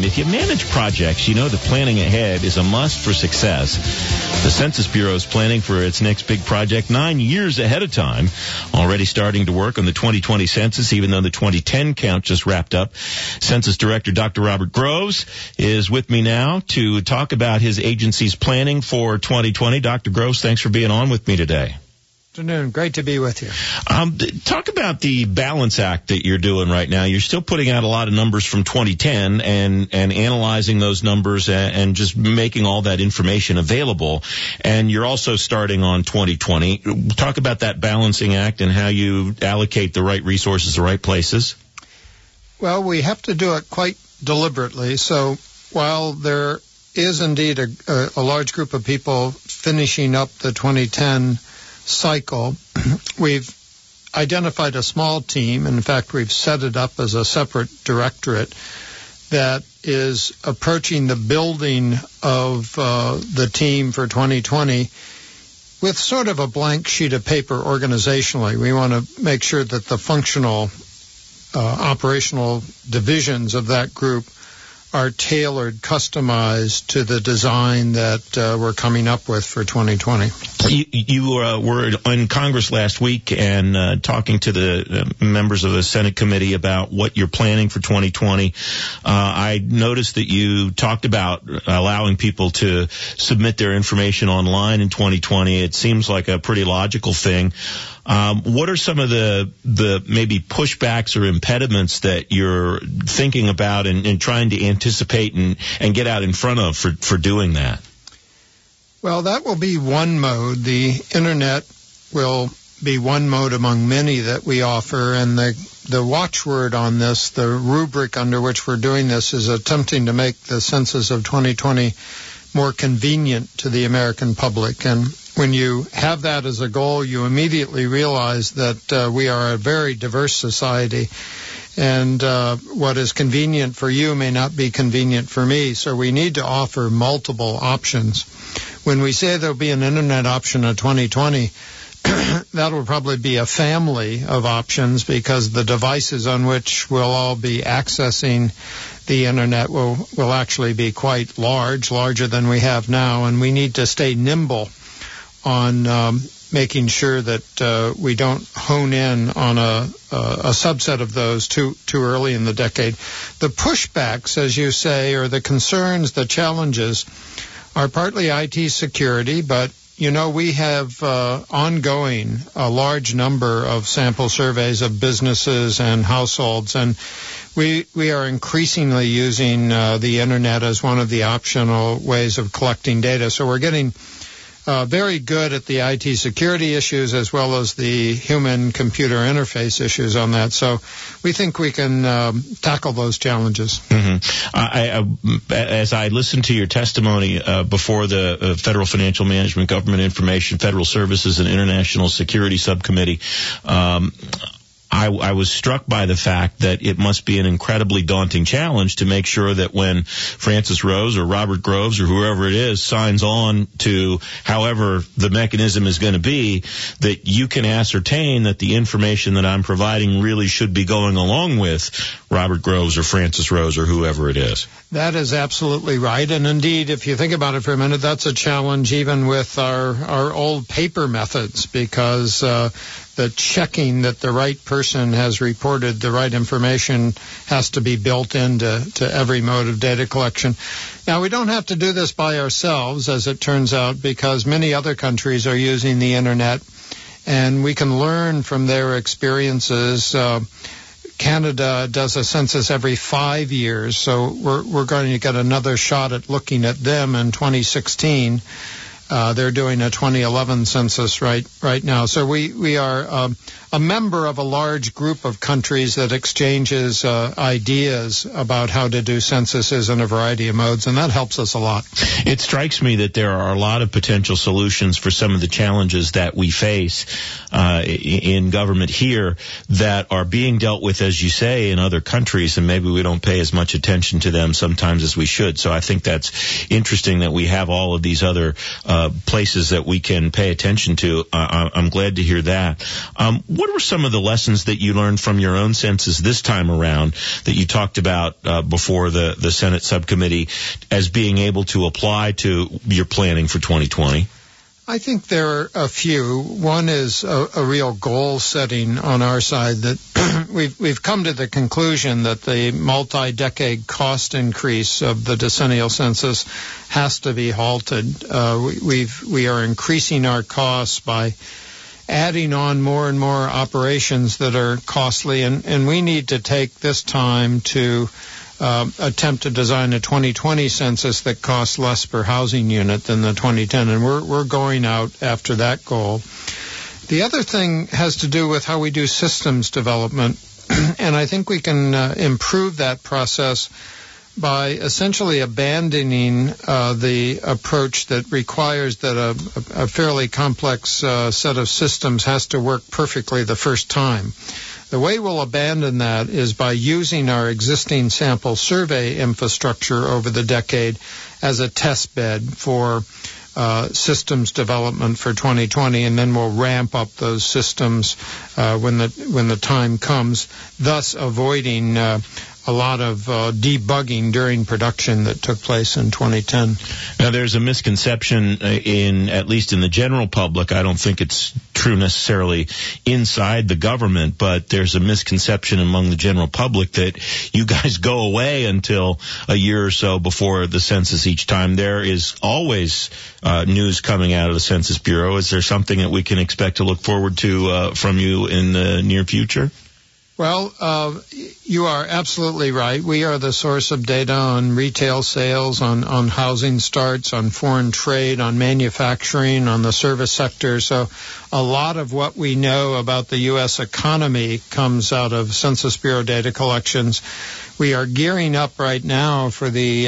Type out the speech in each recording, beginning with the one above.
if you manage projects, you know that planning ahead is a must for success. The Census Bureau is planning for its next big project 9 years ahead of time, already starting to work on the 2020 census, even though the 2010 count just wrapped up. Census Director Dr. Robert Groves is with me now to talk about his agency's planning for 2020. Dr. Groves, thanks for being on with me today. Good afternoon. Great to be with you. Talk about the balance act that you're doing right now. You're still putting out a lot of numbers from 2010 and analyzing those numbers and just making all that information available. And you're also starting on 2020. Talk about that balancing act and how you allocate the right resources, the right places. Well, we have to do it quite deliberately. So while there is indeed a large group of people finishing up the 2010 cycle, we've identified a small team. In fact, we've set it up as a separate directorate that is approaching the building of the team for 2020 with sort of a blank sheet of paper organizationally. We want to make sure that the functional operational divisions of that group are tailored, customized to the design that we're coming up with for 2020. You were in Congress last week and talking to the members of the Senate committee about what you're planning for 2020. I noticed that you talked about allowing people to submit their information online in 2020. It seems like a pretty logical thing. What are some of the maybe pushbacks or impediments that you're thinking about and trying to anticipate and get out in front of for doing that? Well, that will be one mode. The Internet will be one mode among many that we offer, and the watchword on this, the rubric under which we're doing this, is attempting to make the census of 2020 more convenient to the American public. And when you have that as a goal, you immediately realize that we are a very diverse society, and what is convenient for you may not be convenient for me. So we need to offer multiple options. When we say there'll be an Internet option in 2020, that will probably be a family of options, because the devices on which we'll all be accessing the Internet will actually be quite larger than we have now, and we need to stay nimble on making sure that we don't hone in on a subset of those too early in the decade. The pushbacks, as you say, or the concerns, the challenges, are partly IT security, but you know, we have ongoing a large number of sample surveys of businesses and households, and we are increasingly using the Internet as one of the optional ways of collecting data. So we're getting very good at the IT security issues as well as the human-computer interface issues on that. So we think we can tackle those challenges. Mm-hmm. As I listened to your testimony before the Federal Financial Management, Government Information, Federal Services, and International Security Subcommittee, I was struck by the fact that it must be an incredibly daunting challenge to make sure that when Francis Rose or Robert Groves or whoever it is signs on to however the mechanism is going to be, that you can ascertain that the information that I'm providing really should be going along with Robert Groves or Francis Rose or whoever it is. That is absolutely right. And indeed, if you think about it for a minute, that's a challenge even with our old paper methods, because the checking that the right person has reported the right information has to be built into every mode of data collection. Now, we don't have to do this by ourselves, as it turns out, because many other countries are using the Internet, and we can learn from their experiences. Canada does a census every 5 years, so we're going to get another shot at looking at them in 2016. They're doing a 2011 census right now. So we are a member of a large group of countries that exchanges ideas about how to do censuses in a variety of modes, and that helps us a lot. It strikes me that there are a lot of potential solutions for some of the challenges that we face in government here that are being dealt with, as you say, in other countries, and maybe we don't pay as much attention to them sometimes as we should. So I think that's interesting that we have all of these other places that we can pay attention to. I'm glad to hear that. What were some of the lessons that you learned from your own census this time around that you talked about before the Senate subcommittee as being able to apply to your planning for 2020? I think there are a few. One is a real goal setting on our side that we've come to the conclusion that the multi-decade cost increase of the decennial census has to be halted. We are increasing our costs by adding on more and more operations that are costly, and we need to take this time to attempt to design a 2020 census that costs less per housing unit than the 2010, and we're going out after that goal. The other thing has to do with how we do systems development, and I think we can improve that process by essentially abandoning the approach that requires that a fairly complex set of systems has to work perfectly the first time. The way we'll abandon that is by using our existing sample survey infrastructure over the decade as a test bed for systems development for 2020, and then we'll ramp up those systems when the time comes, thus avoiding a lot of debugging during production that took place in 2010. Now, there's a misconception at least in the general public. I don't think it's true necessarily inside the government, but there's a misconception among the general public that you guys go away until a year or so before the census each time. There is always news coming out of the Census Bureau. Is there something that we can expect to look forward to from you in the near future? Well, you are absolutely right. We are the source of data on retail sales, on housing starts, on foreign trade, on manufacturing, on the service sector. So a lot of what we know about the U.S. economy comes out of Census Bureau data collections. We are gearing up right now for the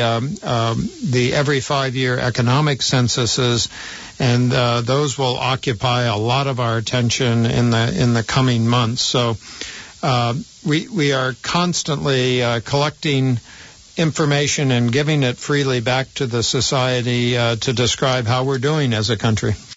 every 5-year economic censuses, and those will occupy a lot of our attention in the coming months. So we are constantly collecting information and giving it freely back to the society to describe how we're doing as a country.